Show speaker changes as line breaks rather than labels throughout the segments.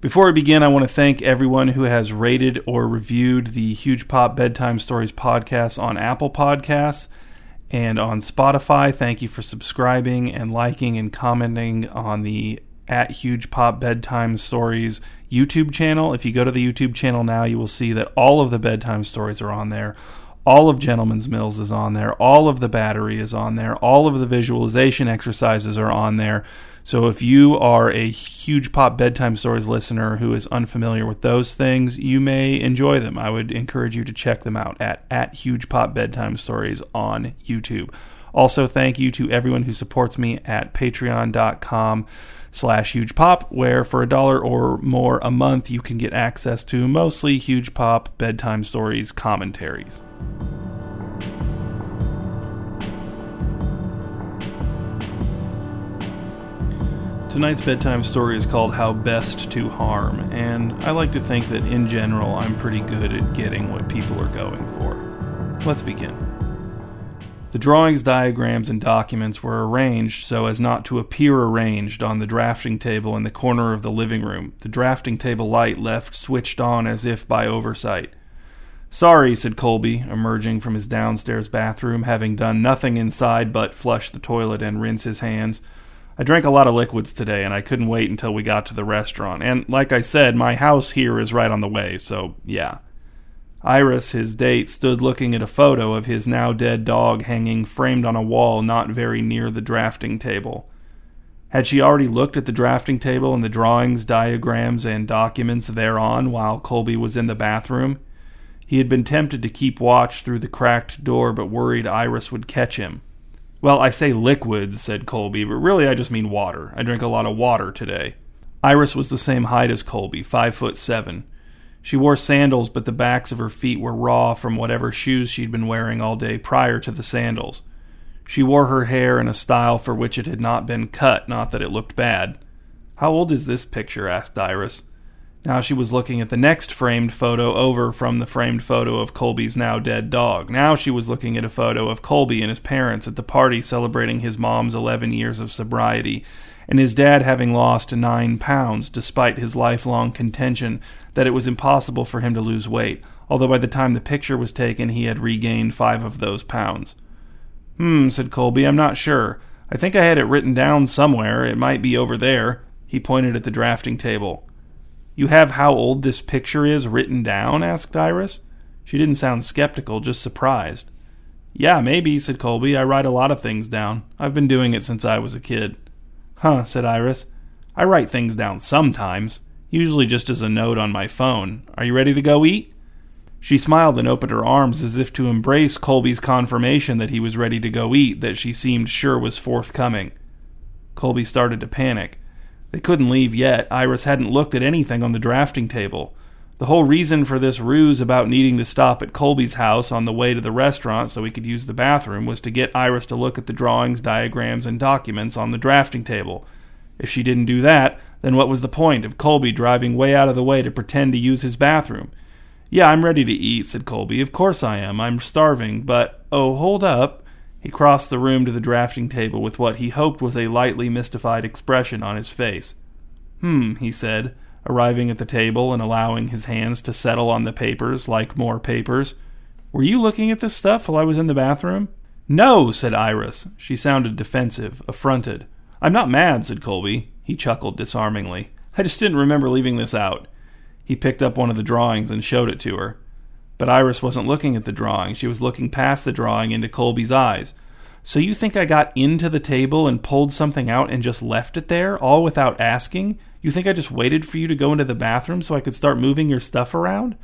Before we begin, I want to thank everyone who has rated or reviewed the Huge Pop Bedtime Stories podcast on Apple Podcasts and on Spotify. Thank you for subscribing and liking and commenting on the @Huge Pop Bedtime Stories YouTube channel. If you go to the YouTube channel now, you will see that all of the bedtime stories are on there. All of Gentleman's Mills is on there. All of The Battery is on there. All of the visualization exercises are on there. So if you are a Huge Pop Bedtime Stories listener who is unfamiliar with those things, you may enjoy them. I would encourage you to check them out at Huge Pop Bedtime Stories on YouTube. Also, thank you to everyone who supports me at patreon.com/hugepop, where for $1 or more a month you can get access to mostly Huge Pop Bedtime Stories commentaries. Tonight's bedtime story is called How Best to Harm, and I like to think that in general I'm pretty good at getting what people are going for. Let's begin. The drawings, diagrams, and documents were arranged so as not to appear arranged on the drafting table in the corner of the living room, the drafting table light left switched on as if by oversight. "Sorry," said Colby, emerging from his downstairs bathroom, having done nothing inside but flush the toilet and rinse his hands. "I drank a lot of liquids today, and I couldn't wait until we got to the restaurant. And, like I said, my house here is right on the way, so yeah." Iris, his date, stood looking at a photo of his now-dead dog hanging framed on a wall not very near the drafting table. Had she already looked at the drafting table and the drawings, diagrams, and documents thereon while Colby was in the bathroom? He had been tempted to keep watch through the cracked door, but worried Iris would catch him. "Well, I say liquids," said Colby, "but really I just mean water. I drank a lot of water today." Iris was the same height as Colby, 5'7". She wore sandals, but the backs of her feet were raw from whatever shoes she'd been wearing all day prior to the sandals. She wore her hair in a style for which it had not been cut, not that it looked bad. "How old is this picture?" asked Iris. Now she was looking at the next framed photo over from the framed photo of Colby's now-dead dog. Now she was looking at a photo of Colby and his parents at the party celebrating his mom's 11 years of sobriety, and his dad having lost 9 pounds despite his lifelong contention that it was impossible for him to lose weight, although by the time the picture was taken he had regained 5 of those pounds. Said Colby, "I'm not sure. I think I had it written down somewhere. It might be over there." He pointed at the drafting table. "You have how old this picture is written down?" asked Iris. She didn't sound skeptical, just surprised. "Yeah, maybe," said Colby. "I write a lot of things down. I've been doing it since I was a kid." "Huh," said Iris. "I write things down sometimes, usually just as a note on my phone. Are you ready to go eat?" She smiled and opened her arms as if to embrace Colby's confirmation that he was ready to go eat, that she seemed sure was forthcoming. Colby started to panic. They couldn't leave yet. Iris hadn't looked at anything on the drafting table. The whole reason for this ruse about needing to stop at Colby's house on the way to the restaurant so he could use the bathroom was to get Iris to look at the drawings, diagrams, and documents on the drafting table. If she didn't do that, then what was the point of Colby driving way out of the way to pretend to use his bathroom? "Yeah, I'm ready to eat," said Colby. "Of course I am. I'm starving, but... Oh, hold up." He crossed the room to the drafting table with what he hoped was a lightly mystified expression on his face. He said, arriving at the table and allowing his hands to settle on the papers like more papers. "Were you looking at this stuff while I was in the bathroom?" "No," said Iris. She sounded defensive, affronted. "I'm not mad," said Colby. He chuckled disarmingly. "I just didn't remember leaving this out." He picked up one of the drawings and showed it to her. But Iris wasn't looking at the drawing. She was looking past the drawing into Colby's eyes. "So you think I got into the table and pulled something out and just left it there, all without asking? You think I just waited for you to go into the bathroom so I could start moving your stuff around?"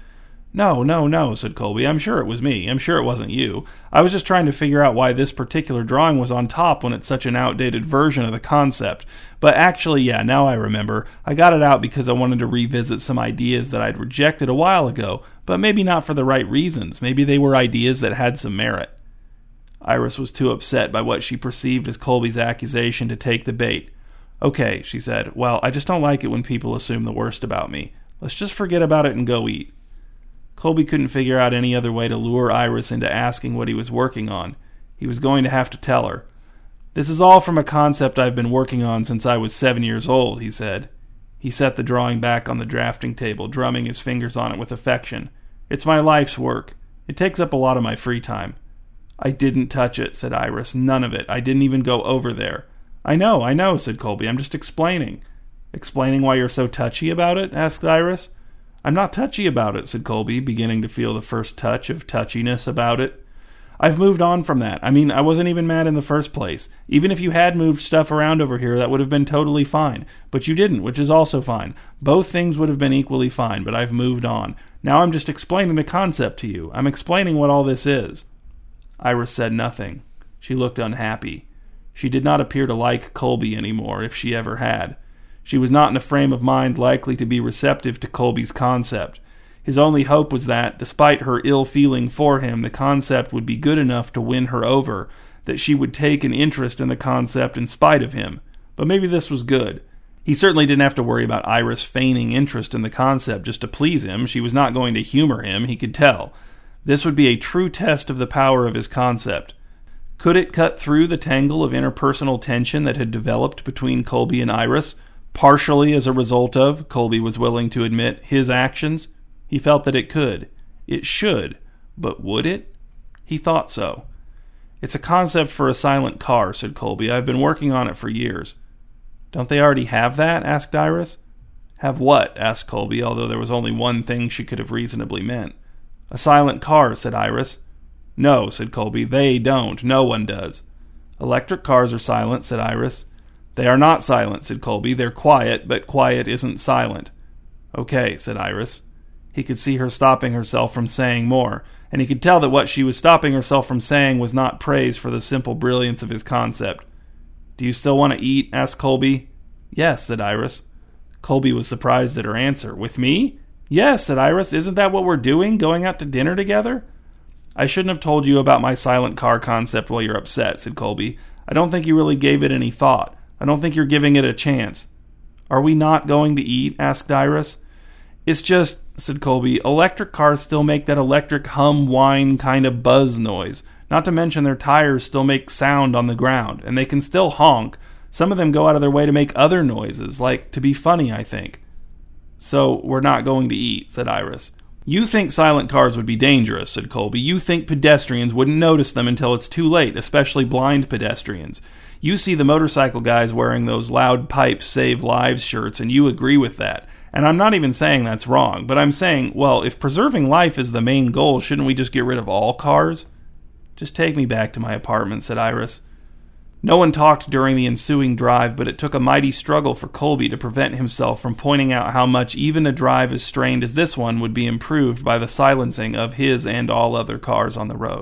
No, said Colby. "I'm sure it was me. I'm sure it wasn't you. I was just trying to figure out why this particular drawing was on top when it's such an outdated version of the concept. But actually, yeah, now I remember. I got it out because I wanted to revisit some ideas that I'd rejected a while ago, but maybe not for the right reasons. Maybe they were ideas that had some merit." Iris was too upset by what she perceived as Colby's accusation to take the bait. "Okay," she said. "Well, I just don't like it when people assume the worst about me. Let's just forget about it and go eat." Colby couldn't figure out any other way to lure Iris into asking what he was working on. He was going to have to tell her. "This is all from a concept I've been working on since I was 7 years old," he said. He set the drawing back on the drafting table, drumming his fingers on it with affection. "It's my life's work. It takes up a lot of my free time." "I didn't touch it," said Iris. "None of it. I didn't even go over there." I know, said Colby. "I'm just explaining." "Explaining why you're so touchy about it?" asked Iris. "I'm not touchy about it," said Colby, beginning to feel the first touch of touchiness about it. "I've moved on from that. I mean, I wasn't even mad in the first place. Even if you had moved stuff around over here, that would have been totally fine. But you didn't, which is also fine. Both things would have been equally fine, but I've moved on. Now I'm just explaining the concept to you. I'm explaining what all this is." Iris said nothing. She looked unhappy. She did not appear to like Colby anymore, if she ever had. She was not in a frame of mind likely to be receptive to Colby's concept. His only hope was that, despite her ill feeling for him, the concept would be good enough to win her over, that she would take an interest in the concept in spite of him. But maybe this was good. He certainly didn't have to worry about Iris feigning interest in the concept just to please him. She was not going to humor him, he could tell. This would be a true test of the power of his concept. Could it cut through the tangle of interpersonal tension that had developed between Colby and Iris, partially as a result of, Colby was willing to admit, his actions? He felt that it could. It should. But would it? He thought so. "It's a concept for a silent car," said Colby. "I've been working on it for years." "Don't they already have that?" asked Iris. "Have what?" asked Colby, although there was only one thing she could have reasonably meant. "A silent car," said Iris. "No," said Colby. "They don't. No one does." "Electric cars are silent," said Iris. "They are not silent," said Colby. "They're quiet, but quiet isn't silent." "Okay," said Iris. He could see her stopping herself from saying more, and he could tell that what she was stopping herself from saying was not praise for the simple brilliance of his concept. "Do you still want to eat?" asked Colby. "Yes," said Iris. Colby was surprised at her answer. "With me?" "Yes," said Iris. "Isn't that what we're doing? Going out to dinner together?" "I shouldn't have told you about my silent car concept while you're upset," said Colby. "I don't think you really gave it any thought. I don't think you're giving it a chance." "Are we not going to eat?" asked Iris. "It's just," said Colby, "electric cars still make that electric hum, whine kind of buzz noise. Not to mention their tires still make sound on the ground, and they can still honk. Some of them go out of their way to make other noises, like to be funny, I think." "So we're not going to eat," said Iris. "You think silent cars would be dangerous," said Colby. "You think pedestrians wouldn't notice them until it's too late, especially blind pedestrians. You see the motorcycle guys wearing those loud pipes save lives shirts, and you agree with that. And I'm not even saying that's wrong, but I'm saying, well, if preserving life is the main goal, shouldn't we just get rid of all cars?" "Just take me back to my apartment," said Iris. No one talked during the ensuing drive, but it took a mighty struggle for Colby to prevent himself from pointing out how much even a drive as strained as this one would be improved by the silencing of his and all other cars on the road.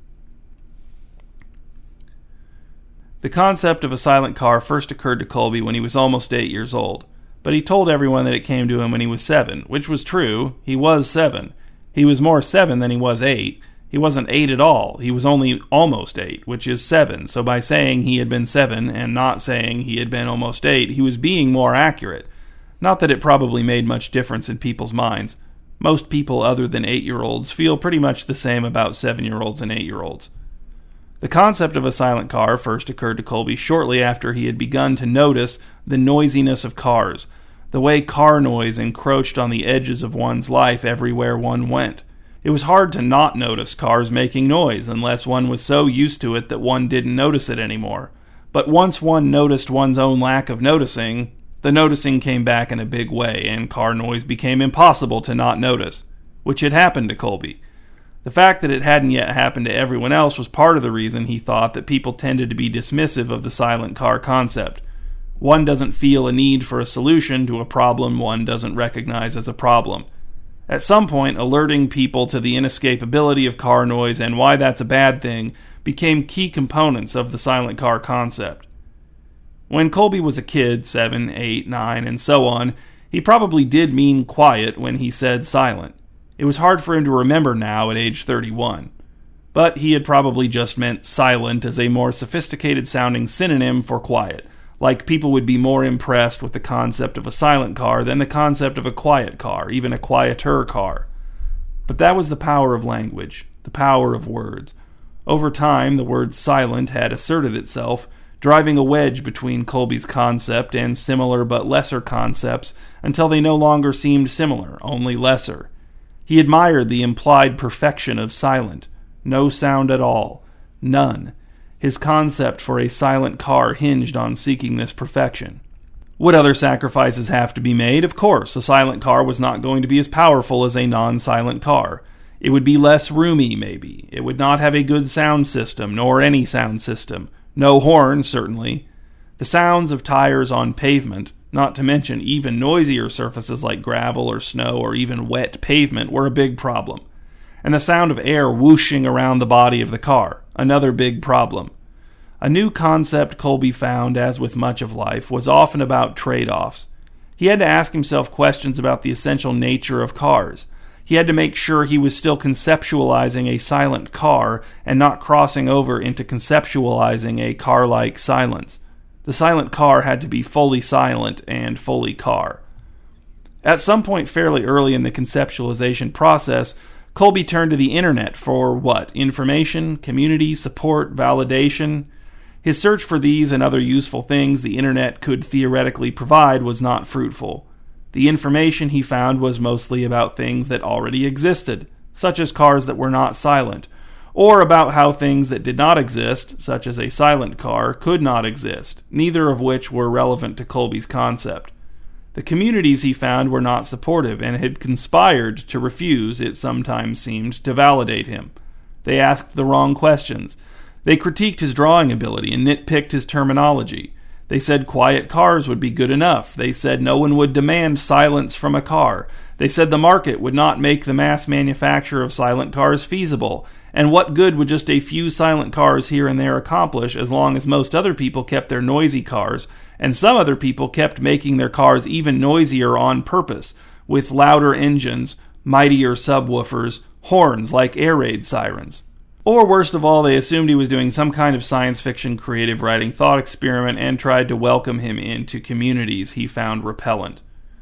The concept of a silent car first occurred to Colby when he was almost 8 years old. But he told everyone that it came to him when he was 7, which was true. He was 7. He was more 7 than he was 8. He wasn't 8 at all. He was only almost 8, which is 7. So by saying he had been 7 and not saying he had been almost 8, he was being more accurate. Not that it probably made much difference in people's minds. Most people other than 8-year-olds feel pretty much the same about 7-year-olds and 8-year-olds. The concept of a silent car first occurred to Colby shortly after he had begun to notice the noisiness of cars, the way car noise encroached on the edges of one's life everywhere one went. It was hard to not notice cars making noise unless one was so used to it that one didn't notice it anymore. But once one noticed one's own lack of noticing, the noticing came back in a big way, and car noise became impossible to not notice, which had happened to Colby. The fact that it hadn't yet happened to everyone else was part of the reason he thought that people tended to be dismissive of the silent car concept. One doesn't feel a need for a solution to a problem one doesn't recognize as a problem. At some point, alerting people to the inescapability of car noise and why that's a bad thing became key components of the silent car concept. When Colby was a kid, 7, 8, 9, and so on, he probably did mean quiet when he said silent. It was hard for him to remember now at age 31. But he had probably just meant silent as a more sophisticated-sounding synonym for quiet, like people would be more impressed with the concept of a silent car than the concept of a quiet car, even a quieter car. But that was the power of language, the power of words. Over time, the word silent had asserted itself, driving a wedge between Colby's concept and similar but lesser concepts until they no longer seemed similar, only lesser. He admired the implied perfection of silent. No sound at all. None. His concept for a silent car hinged on seeking this perfection. Would other sacrifices have to be made? Of course, a silent car was not going to be as powerful as a non-silent car. It would be less roomy, maybe. It would not have a good sound system, nor any sound system. No horn, certainly. The sounds of tires on pavement, not to mention even noisier surfaces like gravel or snow or even wet pavement, were a big problem. And the sound of air whooshing around the body of the car, another big problem. A new concept Colby found, as with much of life, was often about trade-offs. He had to ask himself questions about the essential nature of cars. He had to make sure he was still conceptualizing a silent car and not crossing over into conceptualizing a car-like silence. The silent car had to be fully silent and fully car. At some point fairly early in the conceptualization process, Colby turned to the internet for what? Information, community, support, validation. His search for these and other useful things the internet could theoretically provide was not fruitful. The information he found was mostly about things that already existed, such as cars that were not silent, or about how things that did not exist, such as a silent car, could not exist, neither of which were relevant to Colby's concept. The communities he found were not supportive and had conspired to refuse, it sometimes seemed, to validate him. They asked the wrong questions. They critiqued his drawing ability and nitpicked his terminology. They said quiet cars would be good enough. They said no one would demand silence from a car. They said the market would not make the mass manufacture of silent cars feasible. And what good would just a few silent cars here and there accomplish as long as most other people kept their noisy cars, and some other people kept making their cars even noisier on purpose, with louder engines, mightier subwoofers, horns like air raid sirens. Or worst of all, they assumed he was doing some kind of science fiction creative writing thought experiment and tried to welcome him into communities he found repellent.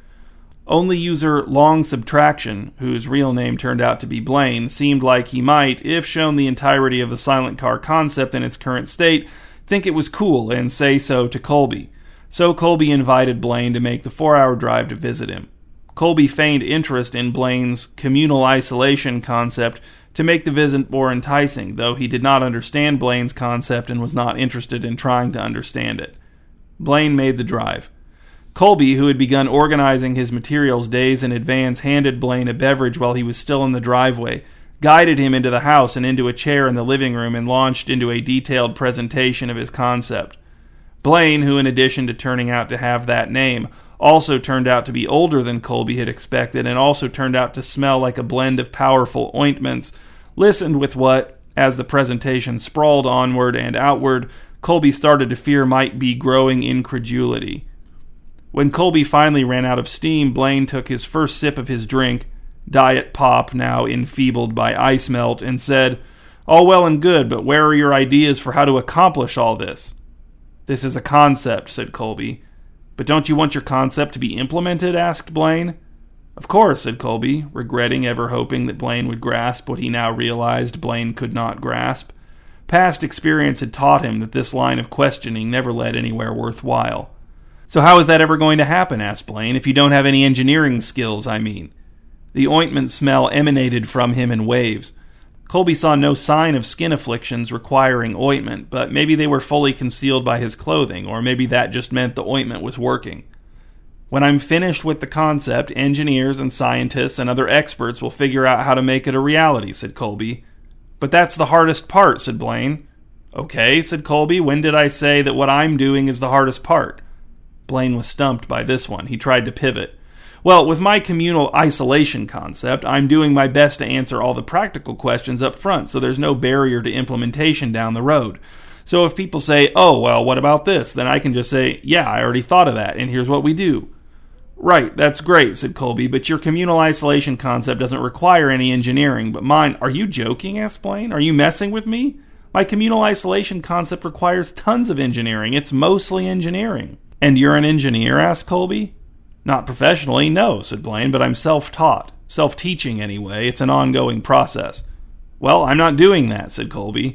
Only user Long Subtraction, whose real name turned out to be Blaine, seemed like he might, if shown the entirety of the silent car concept in its current state, think it was cool and say so to Colby. So Colby invited Blaine to make the 4-hour drive to visit him. Colby feigned interest in Blaine's communal isolation concept to make the visit more enticing, though he did not understand Blaine's concept and was not interested in trying to understand it. Blaine made the drive. Colby, who had begun organizing his materials days in advance, handed Blaine a beverage while he was still in the driveway, guided him into the house and into a chair in the living room, and launched into a detailed presentation of his concept. Blaine, who in addition to turning out to have that name, also turned out to be older than Colby had expected and also turned out to smell like a blend of powerful ointments, listened with what, as the presentation sprawled onward and outward, Colby started to fear might be growing incredulity. When Colby finally ran out of steam, Blaine took his first sip of his drink, Diet Pop, now enfeebled by ice melt, and said, "All well and good, but where are your ideas for how to accomplish all this?" "This is a concept," said Colby. "But don't you want your concept to be implemented?" asked Blaine. "Of course," said Colby, regretting ever hoping that Blaine would grasp what he now realized Blaine could not grasp. Past experience had taught him that this line of questioning never led anywhere worthwhile. "So how is that ever going to happen?" asked Blaine. "If you don't have any engineering skills, I mean." The ointment smell emanated from him in waves. Colby saw no sign of skin afflictions requiring ointment, but maybe they were fully concealed by his clothing, or maybe that just meant the ointment was working. "When I'm finished with the concept, engineers and scientists and other experts will figure out how to make it a reality," said Colby. "But that's the hardest part," said Blaine. "Okay," said Colby. "When did I say that what I'm doing is the hardest part?" Blaine was stumped by this one. He tried to pivot. "Well, with my communal isolation concept, I'm doing my best to answer all the practical questions up front, so there's no barrier to implementation down the road. So if people say, 'Oh, well, what about this?' then I can just say, 'Yeah, I already thought of that, and here's what we do.'" "Right, that's great," said Colby, "but your communal isolation concept doesn't require any engineering, but mine—" "Are you joking?" asked Blaine. "Are you messing with me? My communal isolation concept requires tons of engineering. It's mostly engineering." "And you're an engineer?" asked Colby. "Not professionally, no," said Blaine, "but I'm self-taught. Self-teaching, anyway. It's an ongoing process." "Well, I'm not doing that," said Colby.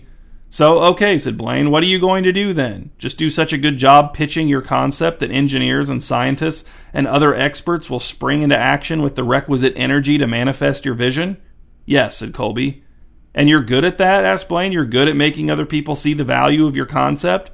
So, okay, said Blaine, what are you going to do then? Just do such a good job pitching your concept that engineers and scientists and other experts will spring into action with the requisite energy to manifest your vision? Yes, said Colby. And you're good at that? Asked Blaine. You're good at making other people see the value of your concept?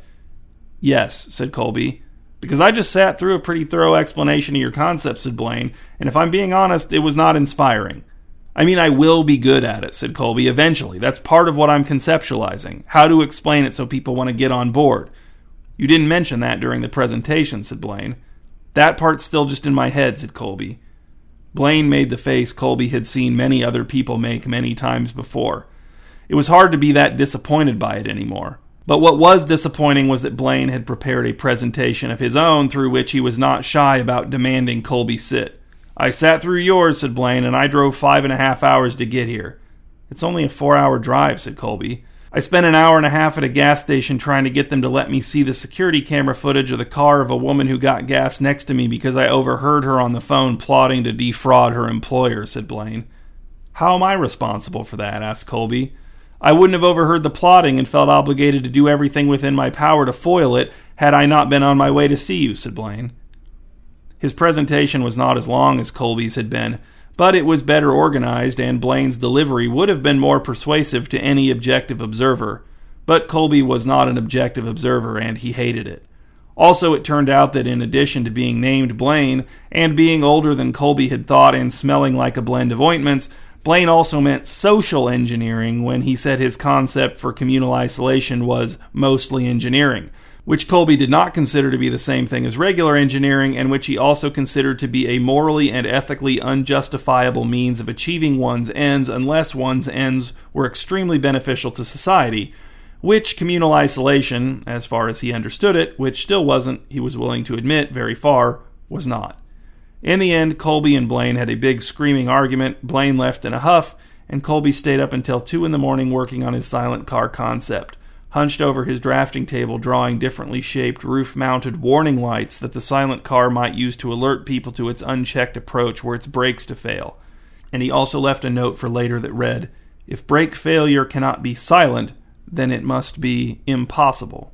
Yes, said Colby. Because I just sat through a pretty thorough explanation of your concept, said Blaine, and if I'm being honest, it was not inspiring. I mean, I will be good at it, said Colby, eventually. That's part of what I'm conceptualizing. How to explain it so people want to get on board. You didn't mention that during the presentation, said Blaine. That part's still just in my head, said Colby. Blaine made the face Colby had seen many other people make many times before. It was hard to be that disappointed by it anymore. But what was disappointing was that Blaine had prepared a presentation of his own through which he was not shy about demanding Colby sit. I sat through yours, said Blaine, and I drove 5.5 hours to get here. It's only a 4-hour drive, said Colby. I spent an hour and a half at a gas station trying to get them to let me see the security camera footage of the car of a woman who got gas next to me because I overheard her on the phone plotting to defraud her employer, said Blaine. How am I responsible for that? Asked Colby. I wouldn't have overheard the plotting and felt obligated to do everything within my power to foil it had I not been on my way to see you, said Blaine. His presentation was not as long as Colby's had been, but it was better organized, and Blaine's delivery would have been more persuasive to any objective observer. But Colby was not an objective observer, and he hated it. Also, it turned out that in addition to being named Blaine, and being older than Colby had thought and smelling like a blend of ointments, Blaine also meant social engineering when he said his concept for communal isolation was mostly engineering, which Colby did not consider to be the same thing as regular engineering, and which he also considered to be a morally and ethically unjustifiable means of achieving one's ends unless one's ends were extremely beneficial to society, which communal isolation, as far as he understood it, which still wasn't, he was willing to admit, very far, was not. In the end, Colby and Blaine had a big screaming argument. Blaine left in a huff, and Colby stayed up until 2 a.m. working on his silent car concept, hunched over his drafting table drawing differently shaped roof-mounted warning lights that the silent car might use to alert people to its unchecked approach were its brakes to fail. And he also left a note for later that read, "If brake failure cannot be silent, then it must be impossible."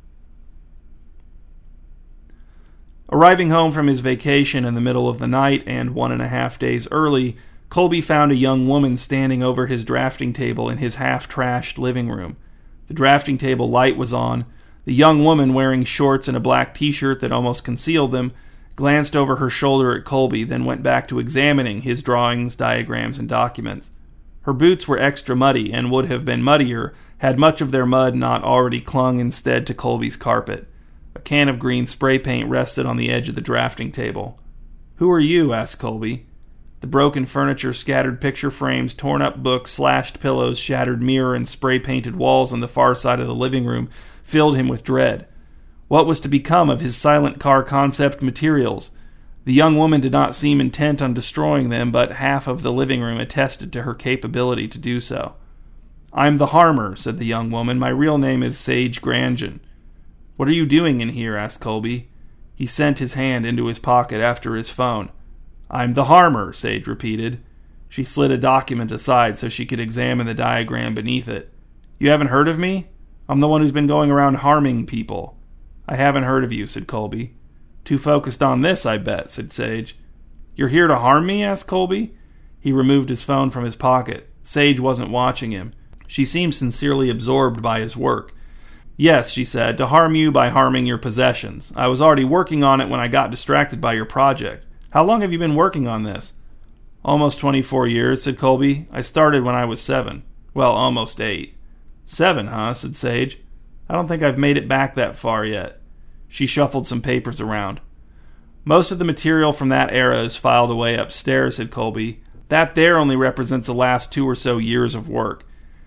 Arriving home from his vacation in the middle of the night and 1.5 days early, Colby found a young woman standing over his drafting table in his half-trashed living room. The drafting table light was on. The young woman, wearing shorts and a black t-shirt that almost concealed them, glanced over her shoulder at Colby, then went back to examining his drawings, diagrams, and documents. Her boots were extra muddy and would have been muddier had much of their mud not already clung instead to Colby's carpet. A can of green spray paint rested on the edge of the drafting table. "Who are you?" asked Colby. The broken furniture, scattered picture frames, torn-up books, slashed pillows, shattered mirror, and spray-painted walls on the far side of the living room filled him with dread. What was to become of his silent car concept materials? The young woman did not seem intent on destroying them, but half of the living room attested to her capability to do so. "I'm the Harmer," said the young woman. "My real name is Sage Grandjean." "What are you doing in here?" asked Colby. He sent his hand into his pocket after his phone. "I'm the Harmer," Sage repeated. She slid a document aside so she could examine the diagram beneath it. "You haven't heard of me? I'm the one who's been going around harming people." "I haven't heard of you," said Colby. "Too focused on this, I bet," said Sage. "You're here to harm me?" asked Colby. He removed his phone from his pocket. Sage wasn't watching him. She seemed sincerely absorbed by his work. "Yes," she said, "to harm you by harming your possessions. I was already working on it when I got distracted by your project. How long have you been working on this?" "Almost 24 years, said Colby. "I started when I was 7. Well, almost 8. 7, huh?" said Sage. "I don't think I've made it back that far yet." She shuffled some papers around. "Most of the material from that era is filed away upstairs," said Colby. "That there only represents the last 2 or so years of work.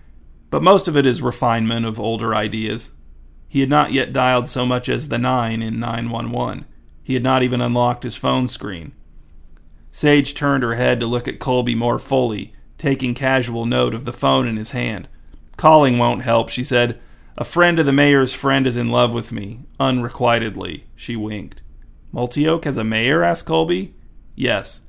But most of it is refinement of older ideas." He had not yet dialed so much as the 9 in 911. He had not even unlocked his phone screen. Sage turned her head to look at Colby more fully, taking casual note of the phone in his hand. "Calling won't help," she said. "A friend of the mayor's friend is in love with me, unrequitedly." She winked. "Multioke has a mayor?" asked Colby. "Yes.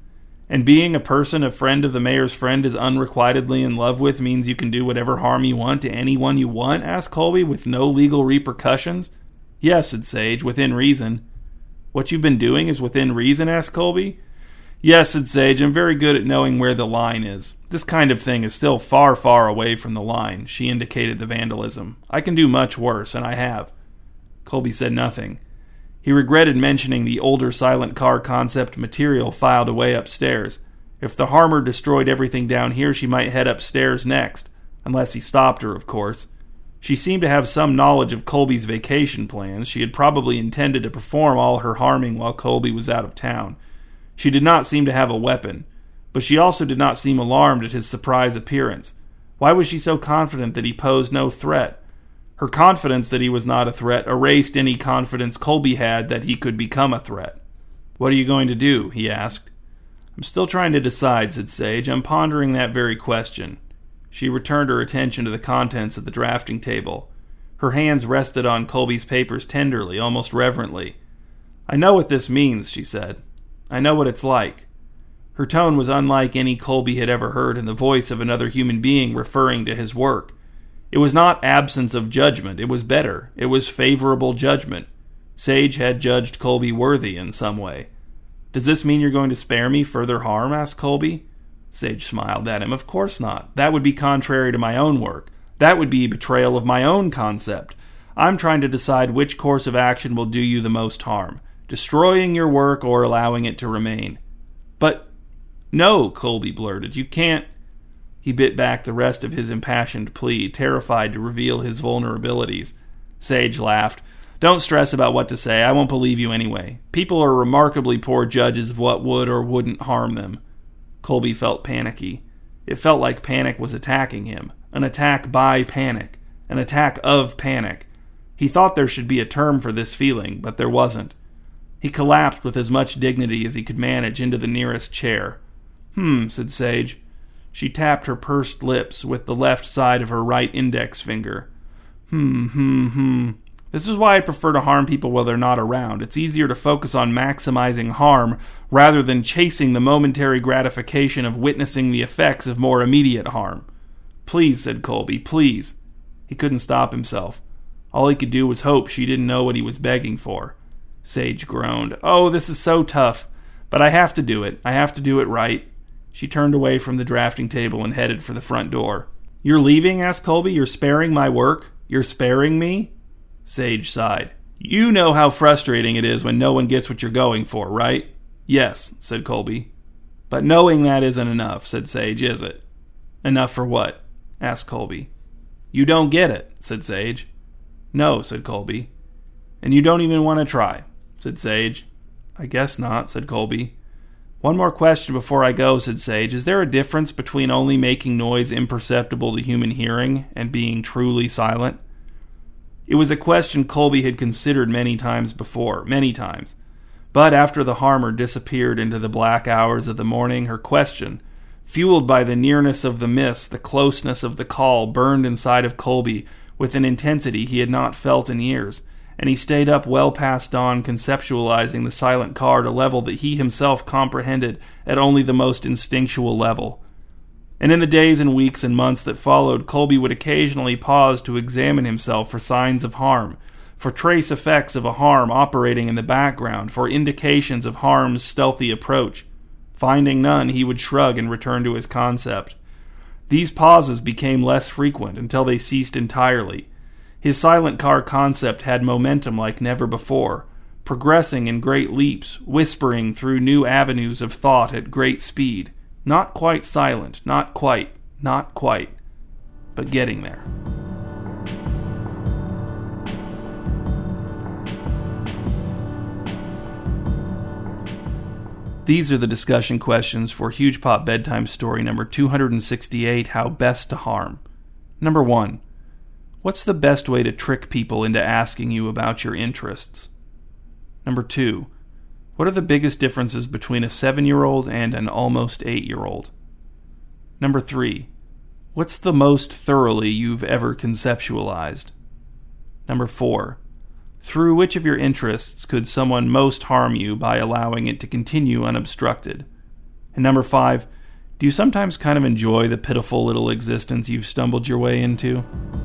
And being a person a friend of the mayor's friend is unrequitedly in love with means you can do whatever harm you want to anyone you want? Asked Colby, with no legal repercussions. Yes, said Sage, within reason. What you've been doing is within reason? Asked Colby. Yes, said Sage, I'm very good at knowing where the line is. This kind of thing is still far, far away from the line. She indicated the vandalism. I can do much worse, and I have. Colby said nothing. He regretted mentioning the older silent car concept material filed away upstairs. If the harmer destroyed everything down here, she might head upstairs next. Unless he stopped her, of course. She seemed to have some knowledge of Colby's vacation plans. She had probably intended to perform all her harming while Colby was out of town. She did not seem to have a weapon, but she also did not seem alarmed at his surprise appearance. Why was she so confident that he posed no threat? Her confidence that he was not a threat erased any confidence Colby had that he could become a threat. What are you going to do? He asked. I'm still trying to decide, said Sage. I'm pondering that very question. She returned her attention to the contents of the drafting table. Her hands rested on Colby's papers tenderly, almost reverently. I know what this means, she said. I know what it's like. Her tone was unlike any Colby had ever heard in the voice of another human being referring to his work. It was not absence of judgment. It was better. It was favorable judgment. Sage had judged Colby worthy in some way. Does this mean you're going to spare me further harm? Asked Colby. Sage smiled at him. Of course not. That would be contrary to my own work. That would be betrayal of my own concept. I'm trying to decide which course of action will do you the most harm. Destroying your work or allowing it to remain. But, no, Colby blurted. You can't. He bit back the rest of his impassioned plea, terrified to reveal his vulnerabilities. Sage laughed. Don't stress about what to say. I won't believe you anyway. People are remarkably poor judges of what would or wouldn't harm them. Colby felt panicky. It felt like panic was attacking him. An attack by panic. An attack of panic. He thought there should be a term for this feeling, but there wasn't. He collapsed with as much dignity as he could manage into the nearest chair. Said Sage. She tapped her pursed lips with the left side of her right index finger. This is why I prefer to harm people while they're not around. It's easier to focus on maximizing harm rather than chasing the momentary gratification of witnessing the effects of more immediate harm. Please, said Colby, please. He couldn't stop himself. All he could do was hope she didn't know what he was begging for. Sage groaned. Oh, this is so tough. But I have to do it. I have to do it right. She turned away from the drafting table and headed for the front door. You're leaving? Asked Colby. You're sparing my work? You're sparing me? Sage sighed. You know how frustrating it is when no one gets what you're going for, right? Yes, said Colby. But knowing that isn't enough, said Sage, is it? Enough for what? Asked Colby. You don't get it, said Sage. No, said Colby. And you don't even want to try, said Sage. I guess not, said Colby. One more question before I go, said Sage. Is there a difference between only making noise imperceptible to human hearing and being truly silent? It was a question Colby had considered many times before, many times. But after the harmer disappeared into the black hours of the morning, her question, fueled by the nearness of the miss, the closeness of the call, burned inside of Colby with an intensity he had not felt in years, and he stayed up well past dawn conceptualizing the silent car at a level that he himself comprehended at only the most instinctual level. And in the days and weeks and months that followed, Colby would occasionally pause to examine himself for signs of harm, for trace effects of a harm operating in the background, for indications of harm's stealthy approach. Finding none, he would shrug and return to his concept. These pauses became less frequent until they ceased entirely. His silent car concept had momentum like never before, progressing in great leaps, whispering through new avenues of thought at great speed. Not quite silent, not quite, but getting there. These are the discussion questions for Huge Pop Bedtime Story number 268, How Best to Harm. Number 1. What's the best way to trick people into asking you about your interests? Number 2. What are the biggest differences between a 7-year-old and an almost 8-year-old? Number 3. What's the most thoroughly you've ever conceptualized? Number 4. Through which of your interests could someone most harm you by allowing it to continue unobstructed? And number 5, do you sometimes kind of enjoy the pitiful little existence you've stumbled your way into?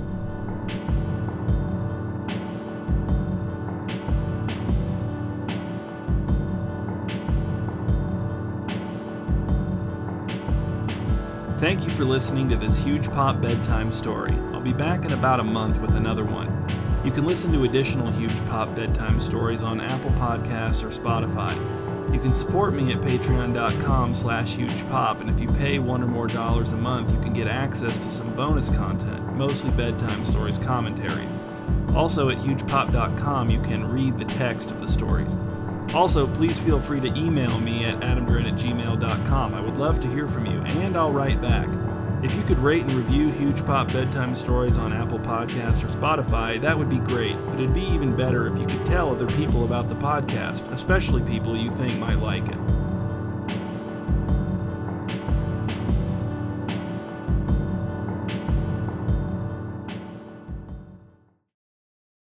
Thank you for listening to this Huge Pop Bedtime Story. I'll be back in about a month with another one. You can listen to additional Huge Pop Bedtime Stories on Apple Podcasts or Spotify. You can support me at patreon.com/hugepop, and if you pay $1 or more a month, you can get access to some bonus content, mostly bedtime stories commentaries. Also at hugepop.com, you can read the text of the stories. Also, please feel free to email me at adamduran@gmail.com. I would love to hear from you, and I'll write back. If you could rate and review Huge Pop Bedtime Stories on Apple Podcasts or Spotify, that would be great, but it'd be even better if you could tell other people about the podcast, especially people you think might like it.